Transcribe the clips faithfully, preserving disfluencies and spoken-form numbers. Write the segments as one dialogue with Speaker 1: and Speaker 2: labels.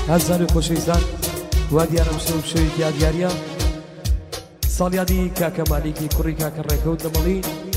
Speaker 1: هزار خوشویستان وا دیارم شو شوی یادگاریە ساڵیادی کاکە مالیکی کوڕی کاکە ڕێکەوت لە مەڵی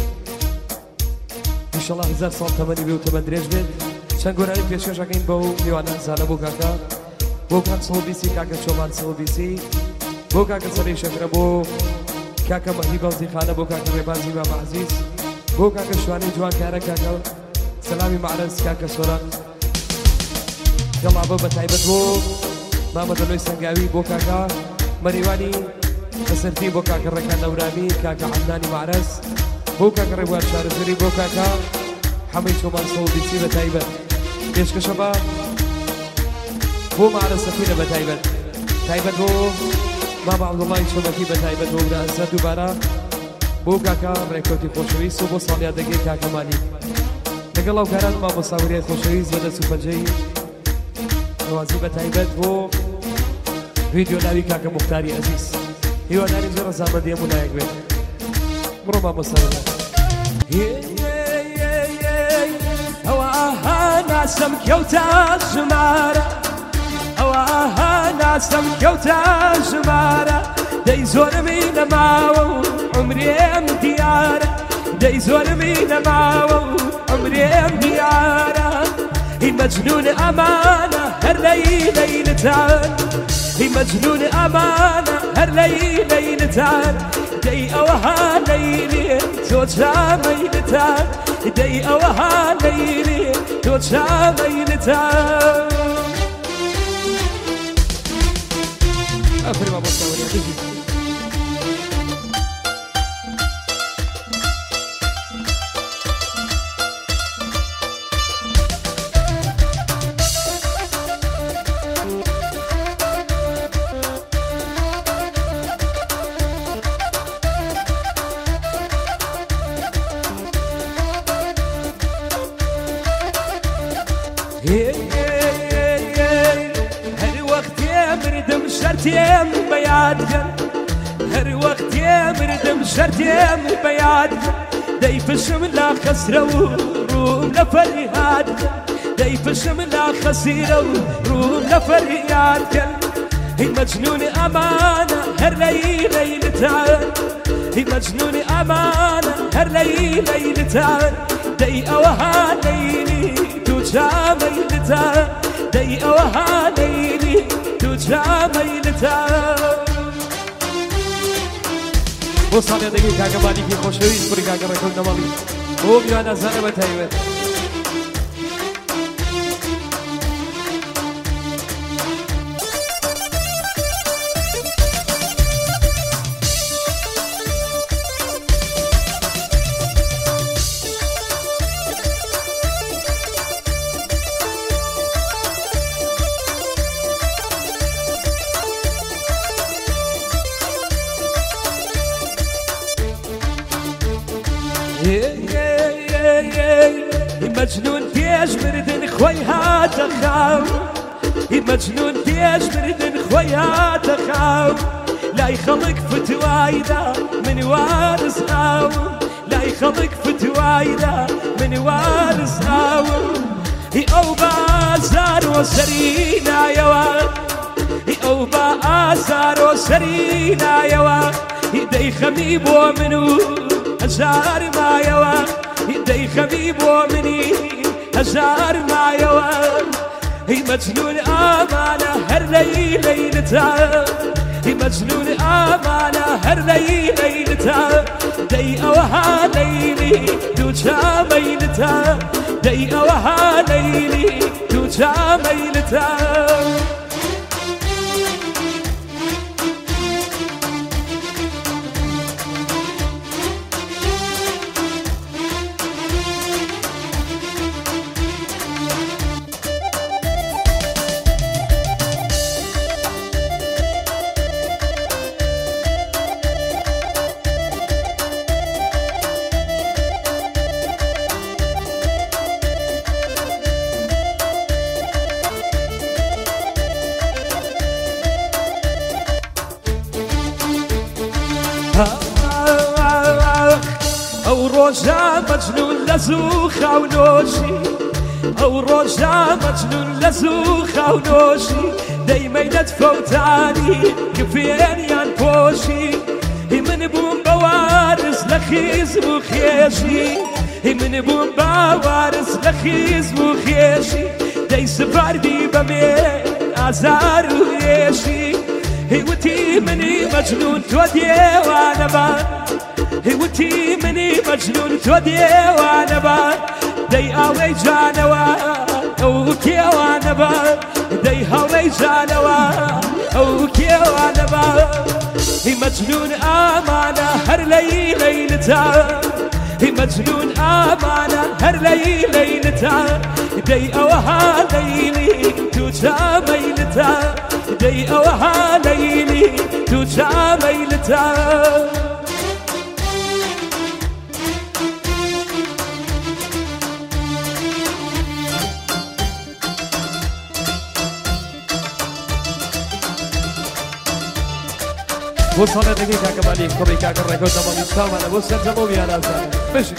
Speaker 1: ئینشەڵڵا هەزار ساڵ تەمەنی بێ و تەمەن درێژ بێت چەند گۆرانی پێشکەشەکەین بەو میوانە زانە بۆ کاکە بۆ کات سەڵ بیسی کاکە چۆمان سەڵ بیسی بۆ کاکە سەرەی شەکرە بۆ کاکە مەهدی بەڵزی خانە بۆ کاکە ڕێبازی مام عەزیز بۆ کاکە شوانی جوانکارە کاکە سەلامی معرەز کاکە سۆران گەڵابە بە تایبەت بۆ مامەدەلۆی سەنگاوی بۆ کاکە مەریوانی بەسەرتی بۆ کاکە ڕێکان نەورامی کاکە عەدنانی معرەز بۆ کاکە ڕێبوار شارەزەری بۆ کاکە حەمەی چۆمان سەڵ بیسی بە تایبەت پێشکەشە بە بۆ معرەز سەفینە بە تایبەت تایبەت بۆ مام عەبدوڵڵای چۆمەکی بە تایبەت بۆ برازە دووبارە بۆ کاکە ڕێکەوتی خۆشەویست و بۆ ساڵیادەگەی کاکە مالی لەگەڵ ئەو کاران ما بۆ ساوریای خۆشەویست بە دەست و پەنجەی نوازی بە تایبەت بۆ ڤیدیۆ ناوی کاکە موختاری عەزیز هیواداریم زۆر ڕەزامەندی هەموو لایەک بێت بڕۆ مامۆستاوەرە
Speaker 2: ئەوە ناسەم کەوتە ژمارە ئەوە ناسەم کەوتە ژمارە دەی زۆرمی نەماوە و عومرێم دیارە دەی زۆرمی نەماوە و عومرێم دیارە هی مەجنون ئەمانە هەر لەی لەیلتان هی مەجنون ئەمانە هەر لەی لەیلتان دەی ئەوەها لەیلی تۆ چامەیلتان دەی ئەوەها لەیلی تۆ چامەیلتان
Speaker 1: ئەفرێ مامۆستاوەرە دژی
Speaker 2: هەر وەختێ مردم شەرتێم بەیادکەن هەر وەختێ مردم شەرتێم بەیادکەن دەی پشم لا خەسرە و ڕووم لە فەریهادکەن دەی پشم لا خەسیرە و ڕووم لە فەریهادکەن هی مەجنون ئەمانە هەر لەی لەیلتان هی مەجنون ئەمانە هەر لەی لەیلتان دەی ئەوەها لەیلی تو چامەیلتان دەی ئەوەها لەیلی تو چامەیلتان
Speaker 1: بۆ ساڵیادەگەی کاکە مالیکی خۆشەویست کوڕی کاکە ڕێکەوت لە مەڵی بۆ میوانە زانە بە تایبەت
Speaker 2: مەجنون پێش بردن خۆی هاتە خاو هی مەجنون پێش بردن خۆی هاتە خاو لای خەڵک فتوایدا من وارز هاوم لای خەڵک فتوایدا من وارز هاوم هی ئەو بازار و سەری نایەوە هی ئەو با ئازار و سەری نایەوە هی دەی خەمی بۆ من و هەژار مایەوە دەی خەمی بۆ منی هەژار مایەوە هی مەجنون ئامانە هەر لەی لەیلتان هی مەجنون ئامانە هەر لەی لەیلتان دەی ئەوەها لەیلی دوو چامەیلتان دەی ئەوەها لەیلی دوو چامەیلتان ئەو ڕۆژە مەجنون لە زوو خاونۆشی ئەو ڕۆژە مەجنون لە زوو خاونۆشی دەیمەینەت فەوتانی کفێنیان پۆشی هی من بووم بەوارز لە خیزم و خێشی هی من بووم باوارز لە خیزم و خێشی دەی سپاردی بەمێ ئازار و هێشی هی وتی منی مەجنون تۆ دێوانەبان هی وتی منی مەجنون تۆ دێوانەبان دەی ئاوەی جانەوە ئەو کێوانەبان دەی هەڵەی جانەوە ئەو کێوانەبان هی مەجنون ئامانە هەر لەی لەیلتا هی مەجنون ئامانە هەر لەی لەیلتا دەی ئەوەها لەیلی دوو چامەیلتا دەی ئەوەها لەیلی دوو چامەیلتا
Speaker 1: بۆ ساڵێتەکەی کاکەمالی کوڕی کاکە ڕێکەوت تەمامی ستامانە بۆ سەرجەمەوە یانازانە بشی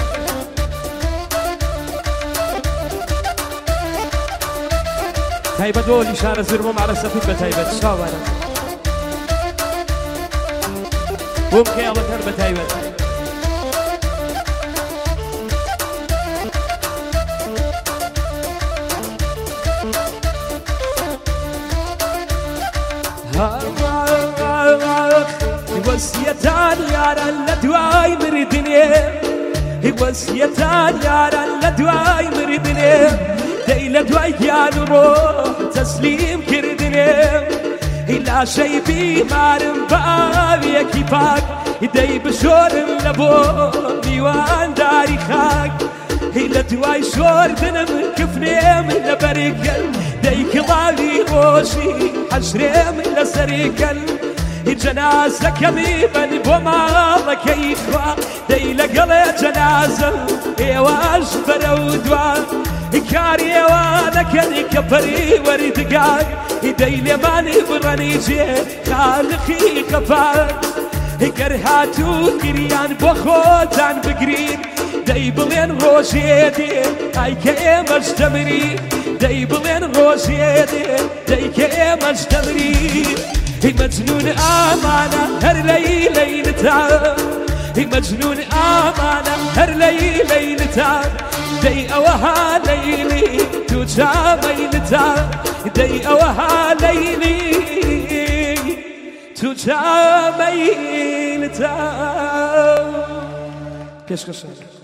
Speaker 1: تایبەت بۆ لیشانە زرمە مارە سەفید بە تایبەت شاوانە بۆ بکەیاڵەت هەر بە تایبەت
Speaker 2: وەسیەتان یاران لە دوای مردنێ وەسیەتان یاران لە دوای مردنێ دەی لە دوای گیان و ڕۆح تەسلیم کردنێ لاشەی بیمارم بە ئاویەکی پاک دەی بشۆرم لە بۆ میوانداری خاک لە دوای شۆردنم کفنێم لە بەریکەن دەی کڵاوی ڕۆژی حەشرێم لە سەریکەن جەنازەکەمی بەن بۆ ماڵەکەی خوا دەی لەگەڵێ جەنازەم ئێوەش بەرەو دوا کاری ئێوانەکەن کە پەریوەردگار دەی لێمانی بڕەنی جێ خالقی قەپار گەر هاتوو گریان بۆ خۆتان بگرین دەی بڵێن ڕۆژێ دێ ئای کە ئێمەش دەمرین دەی بڵێن ڕۆژێ دێ دەی کە ئێمەش دەمرین هی مەجنون ئامانە هەر لەی لەیلتا هی مەجنون ئامانە هەر لەی لەیلتا دەی ئەوەها لەیلی دوو چامەیلتا دەی ئەوەها لەیلی دوو چامەیلتا
Speaker 1: پێشکەشە